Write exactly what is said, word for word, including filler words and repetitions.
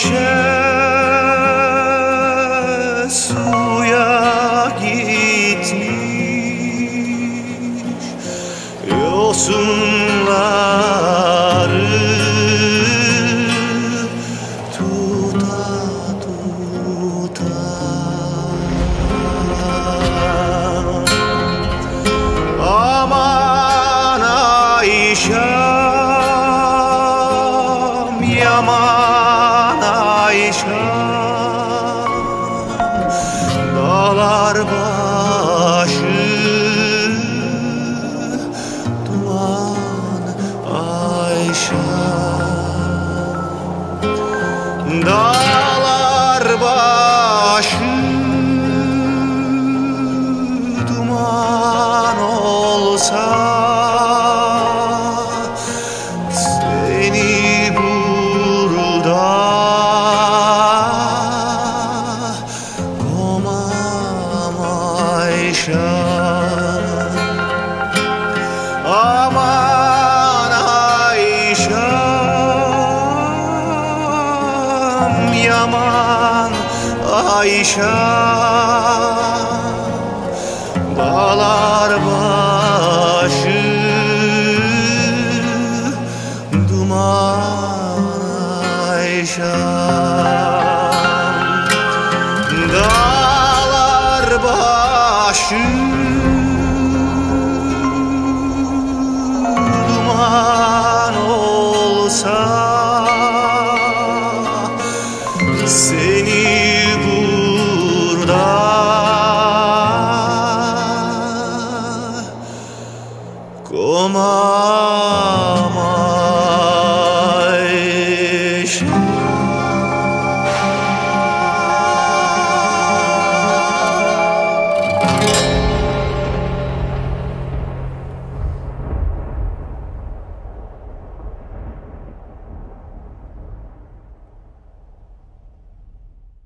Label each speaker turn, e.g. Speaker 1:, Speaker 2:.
Speaker 1: Ayşe suya gitmiş, yosunları tuta tuta. Aman Ayşem, yaman Ayşem, dağlar başı duman Ayşem, dağlar başı duman olsa, seni burada koymam Ayşem. Aman Ayşem, yaman Ayşem, dağlar başı duman Ayşem, dağlar başı duman olsa, seni burada koymam